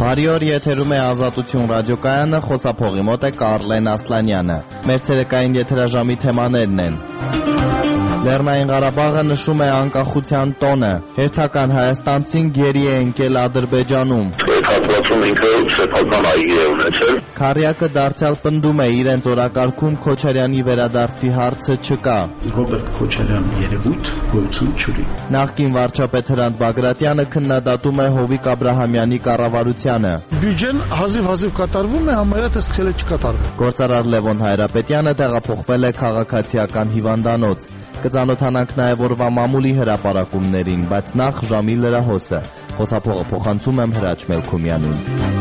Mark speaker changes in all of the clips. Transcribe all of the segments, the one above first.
Speaker 1: Բարի օր, եթերում է Ազատություն ռադիոկայանը, խոսափողի մոտ է Կարլեն Ասլանյանը։ Մեր ցերեկային եթերաժամի թեմաներն են. Լեռնային Ղարաբաղը նշում է անկախության տոնը, հերթական հայաստանցին գերի է ընկել Ադրբեջանում։
Speaker 2: Հատվածում ինքը սեփական այգի է ունեցել։
Speaker 1: Քարյակը դարձյալ պնդում է իրենց օրակարգում Քոչարյանի վերադարձի հարցը չկա։
Speaker 3: Ռոբերտ Քոչարյանի երևույթ գոյություն չունի։
Speaker 1: Նախկին վարչապետ Հրանտ Բագրատյանը քննադատում է Հովիկ Աբրահամյանի կառավարությանը։
Speaker 4: Բյուջեն հազիվ կատարվում է, համարյա թե սկսել է չկատարվում։
Speaker 1: Գործարար Լևոն Հայրապետյանը տեղափոխվել է քաղաքացիական հիվանդանոց։ Կծանոթանանք նաև օրվա մամուլի հրապարակումներին, բայց նախ ժամի լրահոսը։ Խոսափողը փոխանցում եմ Հրաչ Մելքումյանին։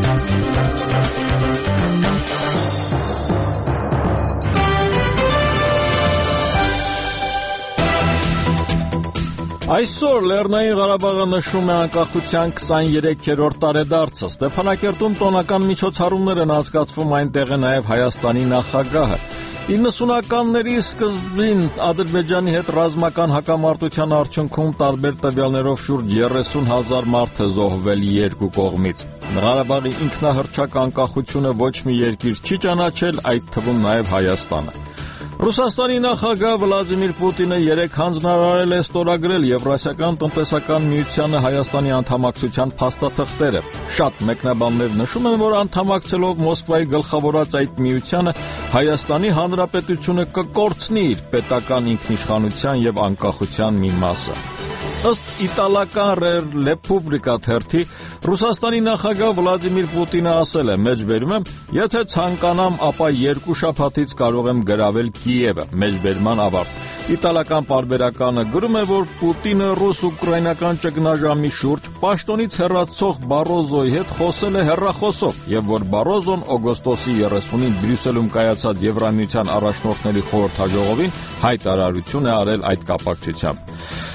Speaker 5: Այսօր Լեռնային Ղարաբաղը նշում է անկախության 23-րդ տարեդարձը։ Ստեփանակերտում տոնական միջոցառումներ են անցկացվում, այնտեղ է նաև Հայաստանի նախագահը։ 90-ականների սկզբին Ադրբեջանի հետ ռազմական հակամարտության արդյունքում տարբեր տվյալներով շուրջ 30,000 մարդ է զոհվել երկու կողմից։ Ղարաբաղի ինքնահռչակ անկախությունը ոչ մի երկիր չի ճանաչել, այդ թվում նաև Հայաստանը։ Ռուսաստանի նախագահ Վլադիմիր Պուտինը 3 հանձնարարել է ստորագրել Եվրասիական տնտեսական միությանը Հայաստանի անդամակցության փաստաթղթերը։ Շատ մեկնաբաններ նշում են, որ անդամակցելով Մոսկվայի գլխավորած այդ միությանը Հայաստանի Հանրապետությունը կկորցնի իր պետական ինքնիշխանության եւ անկախության մի մասը։ Ըստ իտալական Ռեպուբլիկա թերթի, Ռուսաստանի նախագահ Վլադիմիր Պուտինը ասել է. «Մեջբերում եմ, եթե ցանկանամ, ապա 2 շաբաթից կարող եմ գրավել Կիևը»։ Մեջբերման ավարտ։ Իտալական պարբերականը գրում է, որ Պուտինը ռուս-ուկրաինական ճգնաժամի շուրջ պաշտոնից հեռացող Բարոզոյի հետ խոսել է հեռախոսով, եւ որ Բարոզոն օգոստոսի 30-ին Բրյուսելում կայացած Եվրամիության առաջնորդների խորհրդաժողովին հայտարարություն է արել այդ կապակցությամբ։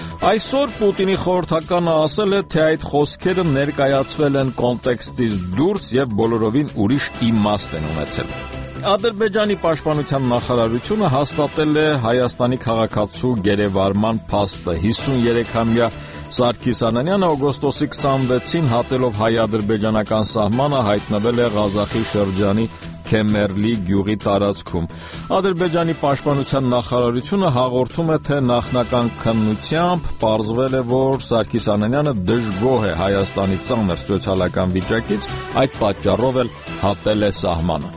Speaker 5: Այսօր Պուտինի խորհրդականը ասել է, թե այդ խոսքերը ներկայացվել են կոնտեքստից դուրս եւ բոլորովին ուրիշ իմաստ են ունեցել։ Ադրբեջանի պաշտպանության նախարարությունը հաստատել է Հայաստանի քաղաքացու գերեվարման փաստը։ 53-ամյա Սարգիս Անանյանը օգոստոսի 26-ին հատելով հայ-ադրբեջանական սահմանը հայտնվել է Ղազախի շրջանի Քեմերլի գյուղի տարածքում։ Ադրբեջանի պաշտպանության նախարարությունը հաղորդում է, թե նախնական քննությամբ պարզվել է, որ Սարգիս Անանյանը դժգոհ է Հայաստանի ծանր սոցիալական վիճակից, այդ պատճառով էլ հատել է սահմանը։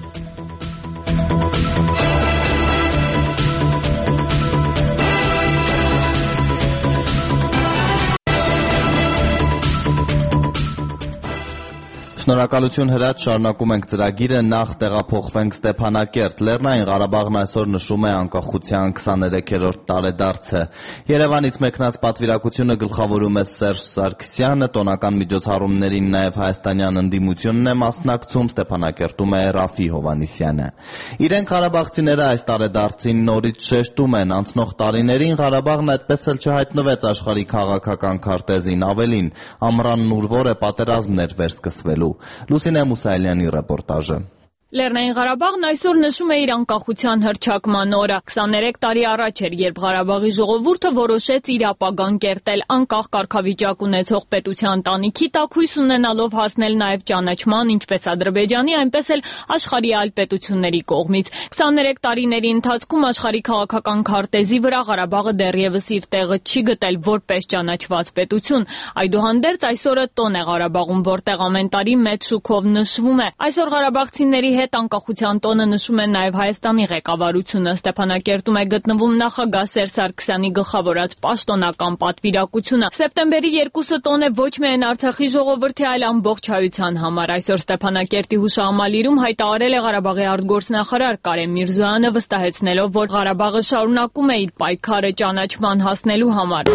Speaker 1: Շնորհակալություն Հրաչ, շարունակում ենք ծրագիրը, նախ տեղափոխվենք Ստեփանակերտ։ Լեռնային Ղարաբաղն այսօր նշում է անկախության 23-րդ տարեդարձը։ Երևանից մեկնած պատվիրակությունը գլխավորում է Սերժ Սարգսյանը, տոնական միջոցառումներին նաև հայաստանյան ընդդիմությունն է մասնակցում, Ստեփանակերտում է Ռաֆի Հովհաննիսյանը։ Իրենք ղարաբաղցիները այս տարեդարձին նորից շեշտում են, անցնող տարիներին Ղարաբաղն այդպես էլ չհայտնվեց աշխարհի քաղաքական քարտեզին, ավելին, ամռանն ուրվոր է պատերազմներ վերսկսվելու։ Լուսինե Մուսայելյանի ռեպորտաժը։
Speaker 6: Լեռնային Ղարաբաղն այսօր նշում է իր անկախության հռչակման օրը։ 23 տարի առաջ էր, երբ Ղարաբաղի ժողովուրդը որոշեց իր ապագան կերտել անկախ կարգավիճակ ունեցող պետության տանիքի տակ, հույս ունենալով հասնել նաև ճանաչման ինչպես Ադրբեջանի, այնպես էլ աշխարհի այլ պետությունների կողմից։ 23 տարիների ընթացքում աշխարհի քաղաքական քարտեզի վրա Ղարաբաղը դեռևս իր տեղը չի գտել որպես ճանաչված պետություն։ Այդուհանդերձ այսօրը տոն է Ղարաբաղում, որտեղ ամեն տարի մեծ շուքով նշվում է։ Այսօր ղարաբաղցիների հետ անկախության տոնը նշում է նաև Հայաստանի ղեկավարությունը։ Ստեփանակերտում է գտնվում նախագահ Սերժ Սարգսյանի գլխավորած պաշտոնական պատվիրակությունը։ Սեպտեմբերի 2-ը տոն է ոչ միայն Արցախի ժողովրդի, այլ ամբողջ հայության համար։ Այսօր Ստեփանակերտի հուշահամալիրում հայտարարել է Ղարաբաղի արտգործնախարար Կարեն Միրզոյանը, վստահեցնելով, որ Ղարաբաղը շարունակում է իր պայքարը ճանաչման հասնելու համար։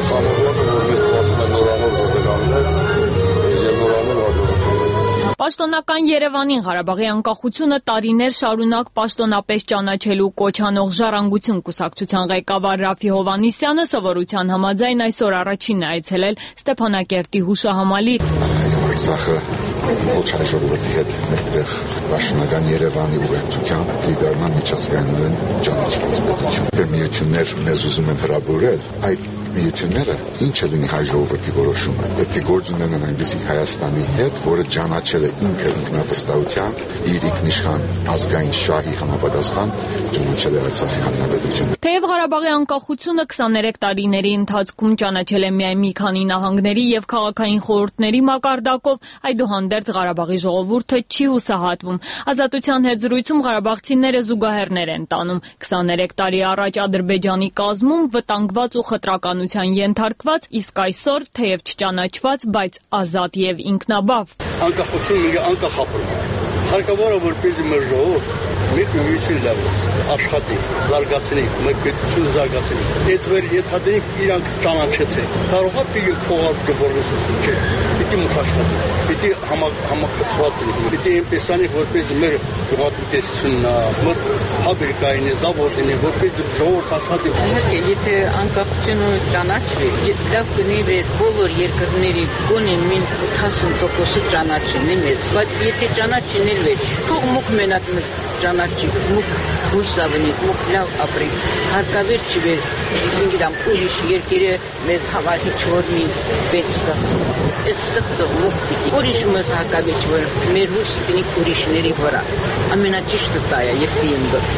Speaker 6: Պաշտոնական Երևանին Ղարաբաղի անկախությունը տարիներ շարունակ պաշտոնապես ճանաչելու կոչ անող Ժառանգություն կուսակցության ղեկավար Ռաֆի Հովհաննիսյանը սովորության համաձայն այսօր առաջինն է այցելել Ստեփանակերտի հուշահամալիր։
Speaker 7: Արցախը ոչ հայ ժողովրդի հետ մեկտեղ պաշտոնական Երևանի ուղեկցությամբ դիդարման միջազգայինորեն ճանաչված պետություն։ Միություններ մեզ ուզում են վրաբորել, այդ միությունները ինչ է լինի հայ ժողովրդի որոշումը։ Պետք է գործ ունենան այնպիսի Հայաստանի հետ, որը ճանաչել է ինքը ինքնավստահությամբ իր ինքնիշխան ազգային շահի համապատասխան ճանաչել է Արցախի հանրապետությունը։
Speaker 6: Թեև Ղարաբաղի անկախությունը 23 տարիների ընթացքում ճանաչել է միայն մի քանի նահանգների եւ քաղաքային խորհուրդների մակարդակով, այդուհանդերձ Ղարաբաղի ժողովուրդը չի հուսահատվում։ Ազատության հետ զրույցում ղարաբաղցիները զուգահեռներ են տանում։ 23 տարի առաջ Ադրբեջանի կազմում վտանգված ու խտրականության ենթարկված, իսկ այսօր թեև չճանաչված, բայց ազատ եւ ինքնաբավ։
Speaker 8: Անկախությունը անկախ ապրում է։ Հարկավոր է որպեսզի մեր ժողովուրդը մի քիչ լավ աշխատի, զարգացնի, մեր պետությունը զարգացնի։ Այդ վեր ենթադրենք իրանք ճանաչեցին։ Կարող է պիտի փողալ ժողովրդը չէ։ Պիտի մուխաշխատի, պիտի համակցված լինի, պիտի այնպեսանի որպես մեր գյուղատնտեսությունն, մեր ֆաբրիկային, զավոդին, որպես ժողովուրդ աշխատի։
Speaker 9: Իհարկե, եթե անկախությունը ճանաչվի, լավ կլինի բոլոր երկրների գոնե մին 80% ճանաչելն է մեծ, բայց եթե ճանաչելն է, թող մուք մենակ ճանաչի, մուք հուսավնի, մուք լավ ապրի, հարկավեր չի վեր, ուրիշ երկիրը մեզ հավահի չոր մի պետ ստեղծում, այդ ստեղծող մուք պիտի, ուրիշ մեզ հարկավեր չի վեր, մեր հույսը տնի ուրիշների վրա, ամենաճիշտը դա է, ես դիեմ գոր։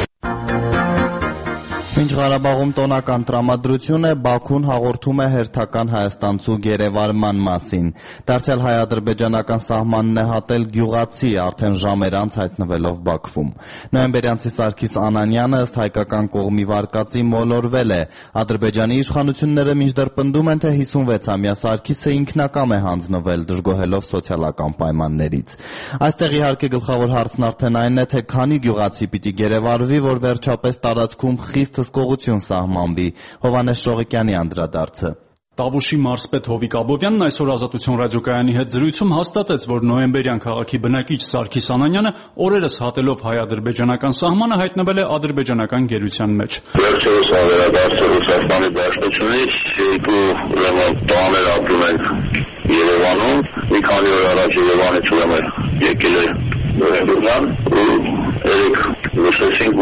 Speaker 1: Մինչ Ղարաբաղում տոնական տրամադրություն է, Բաքուն հաղորդում է հերթական հայաստանցու գերեվարման մասին։ Դարձյալ հայ-ադրբեջանական սահմանն է հատել գյուղացի, արդեն ժամեր անց հայտնվելով Բաքվում։ Նոյեմբերյանցի Սարգիս Անանյանը ըստ հայկական կողմի վարկածի մոլորվել է։ Ադրբեջանի իշխանությունները մինչդեռ պնդում են, թե 56-ամյա Սարգիսը ինքնակամ է հանձնվել, դժգոհելով սոցիալական պայմաններից։ Այստեղ իհարկե գլխավոր հարցն արդեն այն է, թե քանի գյուղացի պիտի գերեվարվի, որ վերջապես տարածքում խիստ հսկողություն սահմանվի։ Հովհաննես Շողիկյանի անդրադարձը։
Speaker 10: Տավուշի մարզպետ Հովիկ Աբովյանն այսօր Ազատություն ռադիոկայանի հետ զրույցում հաստատեց, որ նոյեմբերյան քաղաքի բնակիչ Սարգիս Անանյանը օրերս հատելով հայ-ադրբեջանական սահմանը հայտնվել է ադրբեջանական գերության մեջ։
Speaker 2: Վերջերս վերադարձել Ռուսաստանի Դաշնությունից, երկու տաներ ապրում ենք Երևանում, մի քանի օր առաջ Երևանից եկել է Նոյեմբերյան ու երեք լսեցինք,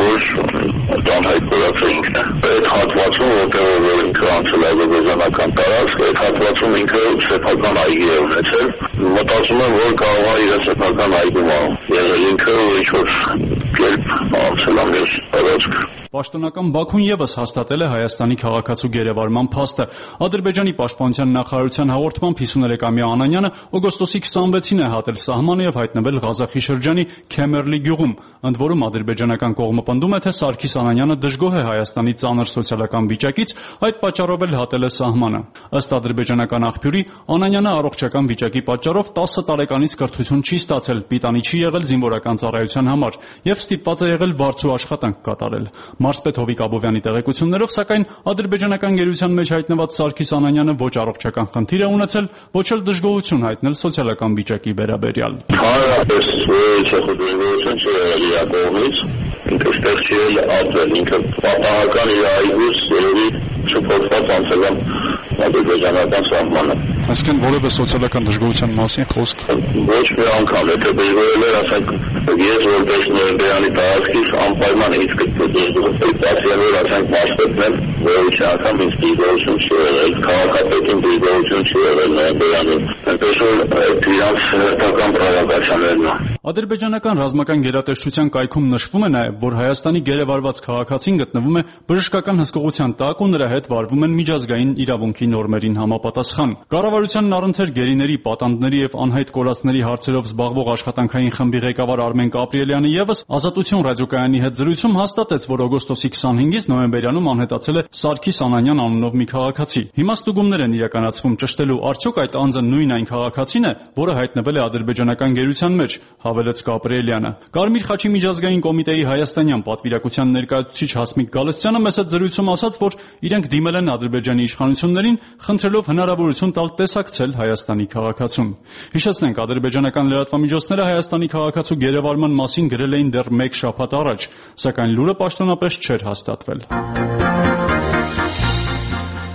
Speaker 2: որ տանհայտ կորացել ինքն է։ Այդ հատվածում, որտեղ ինքը անցել ադրբեջանական տարածք, այդ հատվածում ինքը սեփական այգի է ունեցել։ Մտածում եմ, որ կարող է իր սեփական այգում եղել ինքը ինչ-որ կերպ անցել ամենս տարածք։
Speaker 10: Պաշտոնական Բաքուն եւս հաստատել է Հայաստանի քաղաքացու գերեվարման փաստը։ Ադրբեջանի պաշտպանության նախարարության հաղորդմամբ 53-ամյա Անանյանը օգոստոսի 26-ին է հատել սահմանը եւ հայտնվել Ղազախի շրջանի Քեմերլի գյուղում։ Ընդ որում ադրբեջանական կողմը պնդում է, թե Սարգիս Անանյանը դժգոհ է Հայաստանի ծանր սոցիալական վիճակից, այդ պատճառով էլ հատել է սահմանը։ Ըստ ադրբեջանական աղբյուրի, Անանյանը առողջական վիճակի պատճառով 10 տարեկանից կրթություն չի ստացել, պիտանի չի եղել զինվորական ծառայության համար եւ ստիպված է եղել վարձու աշխատանք կատարել։ Մարզպետ Հովիկ Աբովյանի տեղեկություններով, սակայն ադրբեջանական գերության մեջ հայտնված Սարգիս Անանյանը ոչ առողջական խնդիր է ունեցել, ոչ էլ դժգոհություն հայտնել սոցիալական վիճակի վերաբերյալ։
Speaker 2: Հարաբերս դժգոհություն չի եղել իր կողմից, ինքը ստեղ չի ապրել, ինքը պատահական իր այգուց երևի չփոխված անցել է ադրբեջանական սահմանը։
Speaker 10: Այսինքն որևէ սոցիալական դժգոհության մասին խոսք
Speaker 2: ոչ մի անգամ, եթե դժգոհել էր, ասենք, ես որպես Նոյեմբերյանի տարածքից անպայման ինձ կդժգոհել, ասելով, ասենք, մարզպետն եմ, որոշ անգամ ինձ դժգոհություն չի եղել, քաղաքապետին դժգոհություն չի եղել Նոյեմբերյանին, այնպես որ իրանց հերթական պրովոկացիաներն են։
Speaker 10: Ադրբեջանական ռազմական գերատեսչության կայքում նշվում է նաև, որ Հայաստանի գերեվարված քաղաքացին գտնվում է բժշկական հսկողության տակ ու նրա հետ վարվում են միջազգային իրավունքի նորմերին համապատասխան։ Կառավարությանն առընթեր գերիների, պատանդների եւ անհայտ կորածների հարցերով զբաղվող աշխատանքային խմբի ղեկավար Արմեն Կապրիելյանը եւս Ազատություն ռադիոկայանի հետ զրույցում հաստատեց, որ օգոստոսի 25-ից նոյեմբերյանում անհետացել է Սարգիս Անանյան անունով մի քաղաքացի։ Հիմա ստուգումներ են իրականացվում ճշտելու արդյոք այդ անձը նույն այն քաղաքացին է, որը հայտնվել է ադրբեջանական գերության մեջ, հավելեց Կապրիելյանը։ Կարմիր խաչի միջազգային կոմիտեի հայաստանյան պատվիրակության ներկայացուցիչ Հասմիկ Գալստյանը մեծ զրույցում ասաց, որ իրենք դիմել են Ադրբեջանի իշխանություններին, խնդրելով հնարավորություն տալ տեսակցել Հայաստանի քաղաքացուն։ Հիշեցնենք, ադրբեջանական լրատվամիջոցները Հայաստանի քաղաքացու գերեվարման մասին գրել էին դեռ 1 շաբաթ առաջ, սակայն լուրը պաշտոնապես չէր հաստատվել։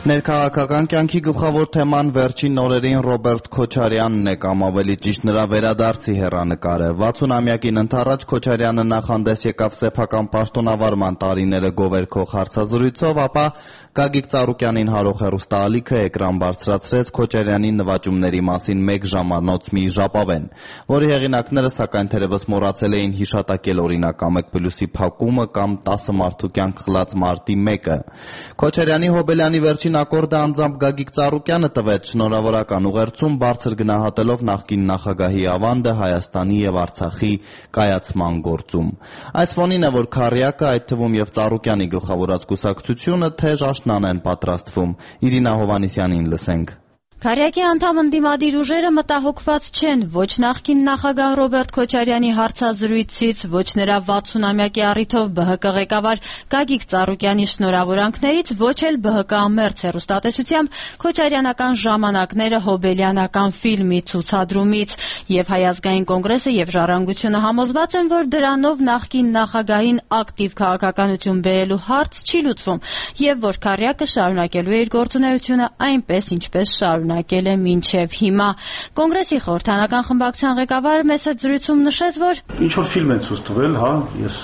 Speaker 1: Ներքաղաքական կյանքի գլխավոր թեման վերջին օրերին Ռոբերտ Քոչարյանն է կամ ավելի ճիշտ նրա վերադարձի հեռանկարը։ 60-ամյակին ընթառաջ Քոչարյանը նախ հանդես եկավ սեփական պաշտոնավարման տարիները գովերքող հարցազրույցով, ապա Գագիկ Ծառուկյանին հարող հեռուստաալիքը էկրան բարձրացրեց Քոչարյանի նվաճումների մասին 1 ժամանոց մի ժապավեն, որի հեղինակները սակայն թերևս մոռացել էին հիշատակել օրինակ Ամեկ+-ի փակումը կամ 10 մարդու կյանք խլած մարտի 1-ը։ Քոչարյանի Հոբելյանի վերջին ակորդը անձամբ Գագիկ Ծառուկյանը տվեց շնորհավորական ուղերձում, բարձր գնահատելով նախկին նախագահի ավանդը Հայաստանի եւ Արցախի կայացման գործում։ Այս ֆոնին է, որ Քարյակը, այդ թվում եւ Ծառուկյանի գլխավորած կուսակցությունը թեժ աշնան են պատրաստվում։ Իրինա Հովհաննիսյանին լսենք։
Speaker 11: Քարյակի անդամ ընդդիմադիր ուժերը մտահոգված չեն ոչ նախկին նախագահ Ռոբերտ Քոչարյանի հարցազրույցից, ոչ նրա 60-ամյակի առիթով ԲՀԿ ղեկավար Գագիկ Ծառուկյանի շնորհավորանքներից, ոչ էլ ԲՀԿ-ամերձ հեռուստատեսությամբ Քոչարյանական ժամանակները հոբելյանական ֆիլմի ցուցադրումից, եւ Հայ ազգային կոնգրեսը եւ Ժառանգությունը համոզված են, որ դրանով նախկին նախագահին ակտիվ քաղաքականություն բերելու հարց չի լուծվում, եւ որ Քարյակը շարունակելու է իր գործունեությունը այնպես, ինչպես շարունակել է մինչև հիմա։ Կոնգրեսի խորհրդանական խմբակցության ղեկավարը մեծ զրույցում նշեց, որ
Speaker 3: ինչ որ ֆիլմ են ցույց տվել, ես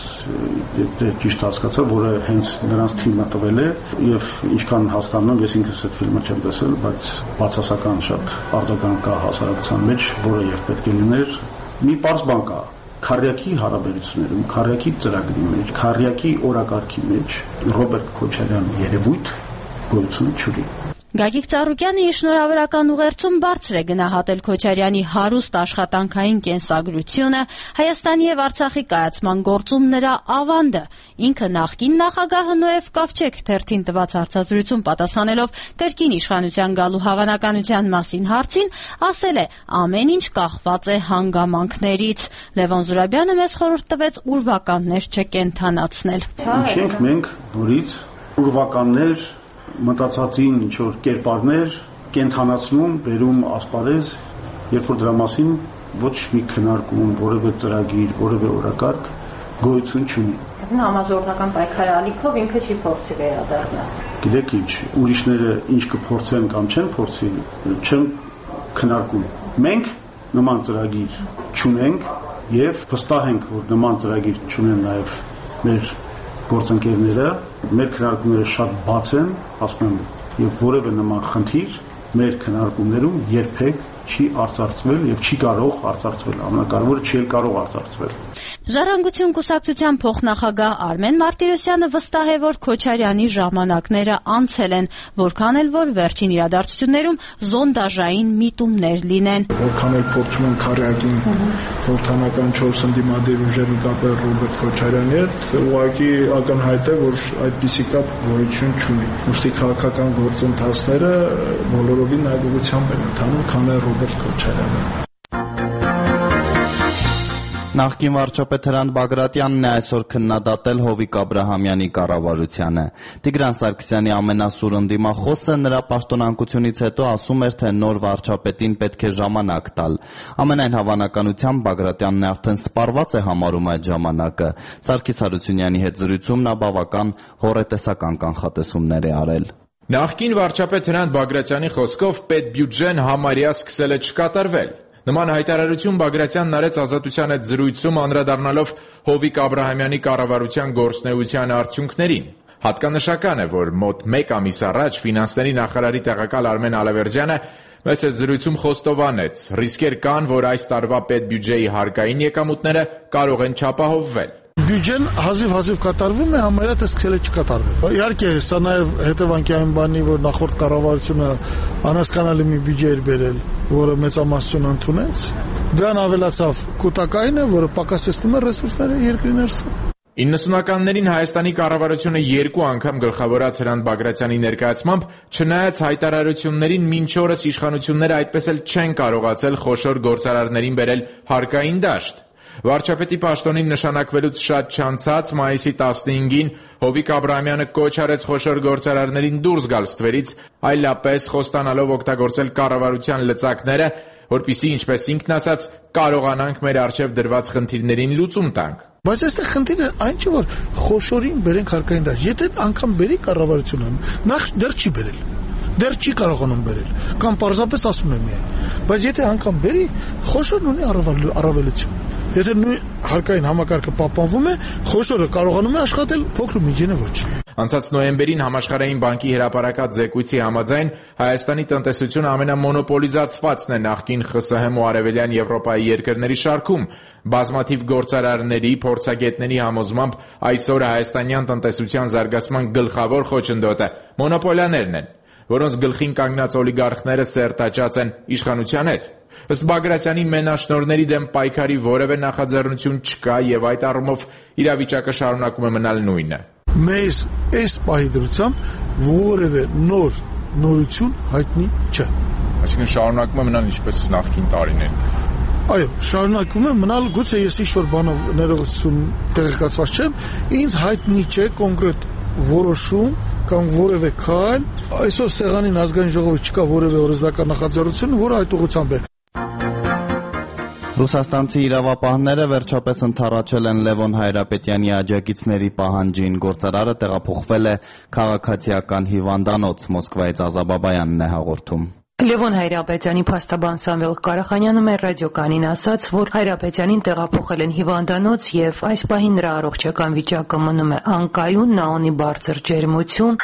Speaker 3: ճիշտ հասկացա, որը հենց նրանց թիմը տվել է, եւ ինչքան հասկանում ես ինքս այդ ֆիլմը չեմ տեսել, բայց բացասական շատ արձագանք կա հասարակության մեջ, որը եւ պետք է լիներ։ Մի պարզ բան կա. Քարյակի հարաբերություններում, Քարյակի ծրագրի մեջ, Քարյակի օրակարգի մեջ Ռոբերտ Քոչարյանի երևույթ գոյություն չունի։
Speaker 11: Գագիկ Ծառուկյանը իր շնորհավորական ուղերձում բարձր է գնահատել Քոչարյանի հարուստ աշխատանքային կենսագրությունը, Հայաստանի եւ Արցախի կայացման գործում նրա ավանդը։ Ինքը նախկին նախագահը Նոեվ Կավչեկ թերթին տված հարցազրույցում պատասխանելով կրկին իշխանության գալու հավանականության մասին հարցին, ասել է. ամեն ինչ կախված է հանգամանքներից։ Լևոն Զուրաբյանը մեզ խորհուրդ տվեց ուրվականներ չկենդանացնել։
Speaker 3: Ինչենք մենք նորից ուրվականներ մտածածին ինչ-որ կերպարներ կենթանացնում, բերում ասպարեզ, երբ որ դրա մասին ոչ մի քննարկում, որևէ ծրագիր, որևէ օրակարգ գոյություն չունի։
Speaker 11: Համաժողովրդական պայքարի ալիքով ինքը չի փորձի վերադառնալ։
Speaker 3: Գիտեք ինչ, ուրիշները ինչ կփորձեն կամ չեն փորձի, չեմ քննարկում։ Մենք նման ծրագիր չունենք եւ վստահ ենք, որ նման ծրագիր չունեն նաեւ մեր գործընկերները, մեր քննարկումները շատ բաց են, ասում եմ, եւ որևէ նման խնդիր մեր քննարկումներում երբեք չի արծարծվել եւ չի կարող արծարծվել, ամենակարևորը չի կարող արծարծվել։
Speaker 11: Ժառանգություն կուսակցության փոխնախագահ Արմեն Մարտիրոսյանը վստահ է, որ Քոչարյանի ժամանակները անցել են, որքան էլ որ վերջին իրադարձություններում զոնդաժային միտումներ լինեն։
Speaker 4: Որքան էլ փորձում են Քարյակին խորհրդանական 4 ընդդիմադիր ուժերի կապել Ռոբերտ Քոչարյանի հետ, ուղղակի ակնհայտ է, որ այդպիսի կապ գոյություն չունի։ Ուստի քաղաքական գործընթացները բոլորովին այդուղությամբ են ընթանում, քան Ռոբերտ Քոչարյանը։
Speaker 1: Նախկին վարչապետ Հրանտ Բագրատյանն է այսօր քննադատել Հովիկ Աբրահամյանի կառավարությանը։ Տիգրան Սարգսյանի ամենասուր ընդդիմախոսը նրա պաշտոնանկությունից հետո ասում էր, թե նոր վարչապետին պետք է ժամանակ տալ։ Ամենայն հավանականությամբ Բագրատյանն արդեն սպառված է համարում այդ ժամանակը։ Սարգիս Հարությունյանի հետ զրույցում նա բավական հոռետեսական կանխատեսումներ է արել։
Speaker 12: Նախկին վարչապետ Հրանտ Բագրատյանի խոսքով պետբյուջեն համարյա սկսել է չկատարվել։ Նման հայտարարություն Բագրատյանն արեց Ազատության հետ զրույցում անդրադառնալով Հովիկ Աբրահամյանի կառավարության գործունեության արդյունքներին։ Հատկանշական է, որ մոտ 1 ամիս առաջ ֆինանսների նախարարի տեղակալ Արմեն Ալավերջյանը մեծ զրույցում խոստովանեց. ռիսկեր կան, որ այս տարվա պետբյուջեի հարկային եկամուտները կարող են չապահովվել։
Speaker 4: Բյուջեն հազիվ կատարվում է, համարյա թե սկսել է չկատարվել։ Իհարկե, սա նաև հետևանքի այն բանի, որ նախորդ կառավարությունը անհասկանալի մի բյուջե էր բերել, որը մեծամասնություն ընդունեց։ Դրան ավելացավ կൂട്ടակայինը, որը պակասեցնում է ռեսուրսները երկրի ներսում։
Speaker 12: 90-ականներին Հայաստանի կառավարությունը 2 անգամ գլխավորած Հրանտ Բագրատյանի ներկայացմամբ, չնայած հայտարարություններին, մինչ օրս իշխանությունները այդպես էլ չեն կարողացել խոշոր գործարարներին բերել հարկային դաշտ։ Վարչապետի պաշտոնին նշանակվելուց շատ չանցած մայիսի 15-ին Հովիկ Աբրահամյանը կոչ արեց խոշոր գործարարներին դուրս գալ ստվերից, այլապես խոստանալով օգտագործել կառավարության լծակները, որպեսզի, ինչպես ինքն ասաց, կարողանանք մեր առջև դրված խնդիրներին լուծում տանք։
Speaker 4: Բայց այստեղ խնդիրը այն չէ, որ խոշորին բերենք հարկային դաշտ։ Եթե անգամ բերի կառավարությունը, նախ դեռ չի բերել։ դեռ չի կարողանում բերել, կամ պարզապես ասում է միայն, բայց եթե անգամ բերի, խոշորն ունի առավելություն։ Եթե նույն հարկային համակարգը պահպանվում է, խոշորը կարողանում է աշխատել, փոքր ու միջինը ոչ։
Speaker 12: Անցած նոյեմբերին Համաշխարհային բանկի հրապարակած զեկույցի համաձայն Հայաստանի տնտեսությունը ամենամոնոպոլիզացվածն է նախկին ԽՍՀՄ ու Արևելյան Եվրոպայի երկրների շարքում։ Բազմաթիվ գործարարների, փորձագետների համոզմամբ այսօր հայաստանյան տնտեսության զարգացման գլխավոր խոչընդոտը մոնոպոլիաներն են, որոնց գլխին կանգնած օլիգարխները սերտաճած են իշխանության հետ։ Ըստ Բագրատյանի մենաշնորհների դեմ պայքարի որևէ նախաձեռնություն չկա եւ այդ առումով իրավիճակը շարունակում է մնալ նույնը։
Speaker 4: Մեզ այս պահի դրությամբ որևէ նորություն հայտնի չէ։
Speaker 13: Այսինքն շարունակում է մնալ ինչպես նախկին տարիներին։
Speaker 4: Այո, շարունակում է մնալ, գուցե ես ինչ-որ բանով ներողություն տեղեկացված չեմ, ինձ հայտնի չէ կոնկրետ որոշում կամ որևէ քայլ, այսօր սեղանին ազգային ժողովի չկա որևէ օրենսդրական նախաձեռնություն, որը այդ ուղղությամբ է։
Speaker 1: Ռուսաստանցի իրավապահները վերջապես ընդառաջել են Լևոն Հայրապետյանի աջակիցների պահանջին։ Գործարարը տեղափոխվել է քաղաքացիական հիվանդանոց, Մոսկվայից Ազաբաբայանն է հաղորդում։
Speaker 14: Լևոն Հայրապետյանի փաստաբան Սամվել Կարախանյանը մեր ռադիոկանին ասաց, որ Հայրապետյանին տեղափոխել են հիվանդանոց եւ այս պահին նրա առողջական վիճակը մնում է անկայուն, նա ունի բարձր ջերմություն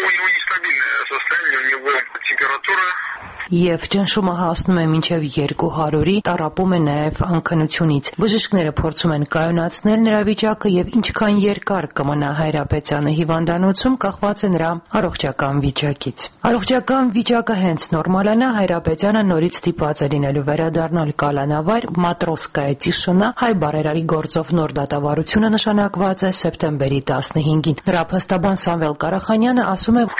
Speaker 14: եւ ճնշումը հասնում է մինչեւ 200-ի, տառապում է նաեւ անքնությունից։ Բժիշկները փորձում են կայունացնել նրա վիճակը եւ ինչքան երկար կմնա Հայրապետյանը հիվանդանոցում, կախված է նրա առողջական վիճակից։ Առողջական վիճակը հենց նորմալանա, Հայրապետյանը նորից ստիպված է լինելու վերադառնալ կալանավայր Մատրոսկայա Տիշինա, հայ բարերարի գործով նոր դատավարությունը նշանակված է սեպտեմբերի 15-ին։ Նրա փաստաբան Սամվել Կարախանյանը ասում է,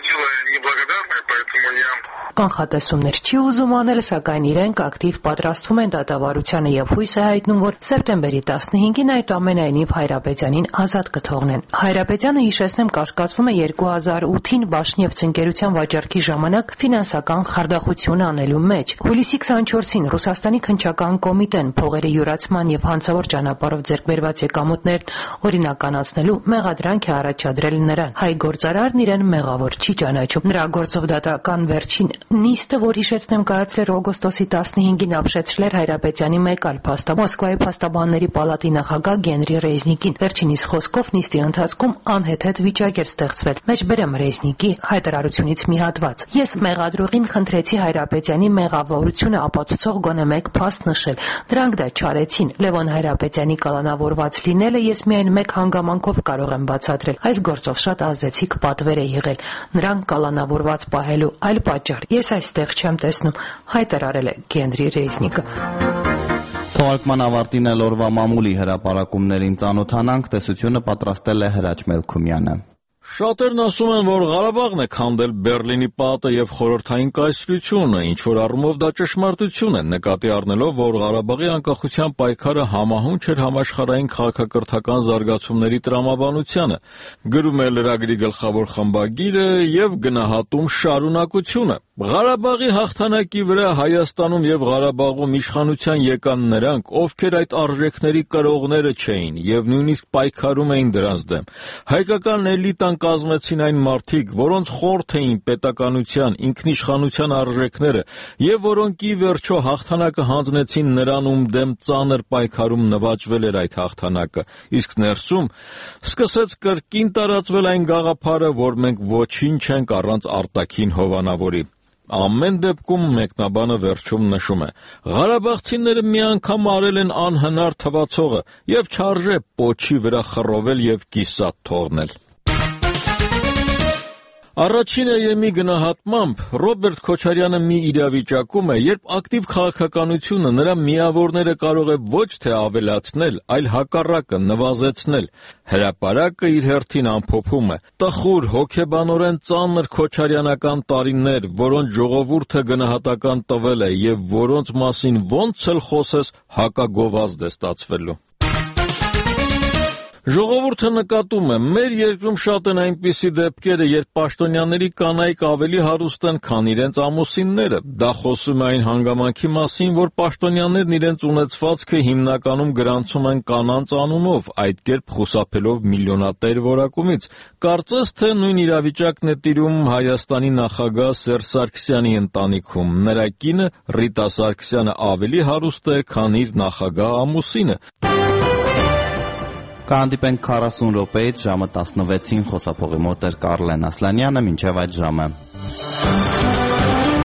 Speaker 14: կանխատեսումներ չի ուզում անել, սակայն իրենք ակտիվ պատրաստվում են դատավարությանը եւ հույս է հայտնում, որ սեպտեմբերի 15-ին այդ ամենայնիվ Հայրապետյանին ազատ կթողնեն։ Հայրապետյանը, հիշեցնեմ, կասկածվում է 2008-ին Բաշնեվց ընկերության վաճառքի ժամանակ ֆինանսական խարդախություն անելու մեջ։ Հուլիսի 24-ին Ռուսաստանի քննչական կոմիտեն փողերի յուրացման եւ հանցավոր ճանապարհով ձեռք բերված եկամուտներն օրինականացնելու մեղադրանք է առաջադրել նրան։ Հայ գործարարն իրեն մեղավոր չի ճանաչում։ Նրա գործով դատական վերջին նիստը, որ հիշեցնեմ կայացել օգոստոսի 15-ին, ապշեցրել էր Հայրապետյանի մեկ այլ փաստաբան, Մոսկվայի փաստաբանների պալատի նախագահ Գենրի Ռեզնիկին։ Վերջինիս խոսքով նիստի ընթացքում անհեթեթ վիճակ էր ստեղծվել։ Մեջբերեմ Ռեզնիկի հայտարարությունից մի հատված։ Ես մեղադրողին խնդրեցի Հայրապետյանի մեղավորությունը ապացուցող գոնե մեկ փաստ նշել։ Նրանք դա չարեցին։ Լևոն Հայրապետյանի կալանավորված լինելը ես միայն մեկ հանգամանքով կարող եմ բացատրել։ Այս գործով շատ ազդեցիկ պատվեր է եղել։ Նրանք կալանավորված պահելու այլ պատճառ ես այստեղ չեմ տեսնում, հայտարարել է Գենրի Ռեզնիկը։
Speaker 1: Թողարկման ավարտին էլ օրվա մամուլի հրապարակումներին ծանոթանանք, տեսությունը պատրաստել է Հրաչ Մելքումյանը։
Speaker 5: Շատերն ասում են, որ Ղարաբաղն է քանդել Բերլինի պատը եւ խորհրդային կայսրությունը, ինչ որ առումով դա ճշմարտություն է, նկատի առնելով, որ Ղարաբաղի անկախության պայքարը համահունչ էր համաշխարհային քաղաքակրթական զարգացումների տրամաբանությանը, գրում է լրագրի գլխավոր խմբագիրը եւ գնահատում շարունակությունը։ Ղարաբաղի հաղթանակի վրա Հայաստանում եւ Ղարաբաղում իշխանության եկան նրանք, ովքեր այդ արժեքների կրողները չէին եւ նույնիսկ պայքարում էին դրանց դեմ։ Հայկական էլիտան կազմեցին այն մարդիկ, որոնց խորթ էին պետականության, ինքնիշխանության արժեքները եւ որոնք ի վերջո հաղթանակը հանձնեցին նրան, ում դեմ ծանր պայքարում նվաճվել էր այդ հաղթանակը։ Իսկ ներսում սկսեց կրկին տարածվել այն գաղափարը, որ մենք ոչինչ չենք առանց արտաքին հովանավորի։ Ամեն դեպքում մեկնաբանը վերջում նշում է. Ղարաբաղցիները մի անգամ արել են անհնար թվացողը եւ չարժե պոչի վրա խռովել եւ կիսատ թողնել։ Առաջին ԵՄ-ի գնահատմամբ Ռոբերտ Քոչարյանը մի իրավիճակում է, երբ ակտիվ քաղաքականությունը նրա միավորները կարող է ոչ թե ավելացնել, այլ հակառակը նվազեցնել։ Հրապարակը իր հերթին ամփոփում է. տխուր, հոգեբանորեն ծանր քոչարյանական տարիներ, որոնց ժողովուրդը գնահատական տվել է եւ որոնց մասին ոնց էլ խոսես հակագովազդ է ստացվելու։ Ժողովուրդը նկատում է, մեր երկրում շատ են այնպիսի դեպքերը, երբ պաշտոնյաների կանայք ավելի հարուստ են, քան իրենց ամուսինները։ Դա խոսում է այն հանգամանքի մասին, որ պաշտոնյաներն իրենց ունեցվածքը հիմնականում գրանցում են կանանց անունով, այդ կերպ խուսափելով միլիոնատեր որակումից։ Կարծես թե նույն իրավիճակն է տիրում Հայաստանի նախագահ Սերժ Սարգսյանի ընտանիքում։ Նրա կինը Ռիտա Սարգսյանը ավելի հարուստ է, քան իր նախագահ ամուսինը։
Speaker 1: Կհանդիպենք 40 րոպեից ժամը 16-ին խոսափողի մոտ էր Կարլեն Ասլանյանը, մինչև այդ ժամը։